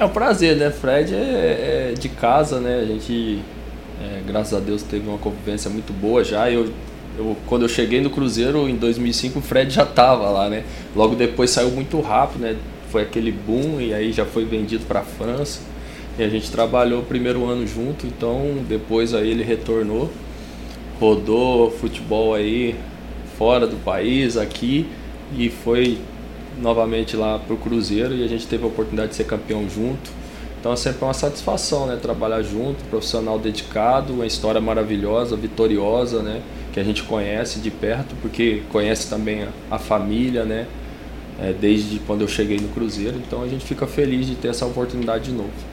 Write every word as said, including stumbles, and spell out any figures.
É um prazer, né? Fred é, é de casa, né? A gente, é, graças a Deus, teve uma convivência muito boa já. Eu, eu, quando eu cheguei no Cruzeiro em dois mil e cinco, o Fred já estava lá, né? Logo depois saiu muito rápido, né? Foi aquele boom e aí já foi vendido para a França. E a gente trabalhou o primeiro ano junto, então depois aí ele retornou, rodou futebol aí fora do país, aqui, e foi novamente lá pro Cruzeiro e a gente teve a oportunidade de ser campeão junto. Então é sempre uma satisfação, né? Trabalhar junto, profissional dedicado, uma história maravilhosa, vitoriosa, né? Que a gente conhece de perto, porque conhece também a, a família, né? É, desde quando eu cheguei no Cruzeiro. Então a gente fica feliz de ter essa oportunidade de novo.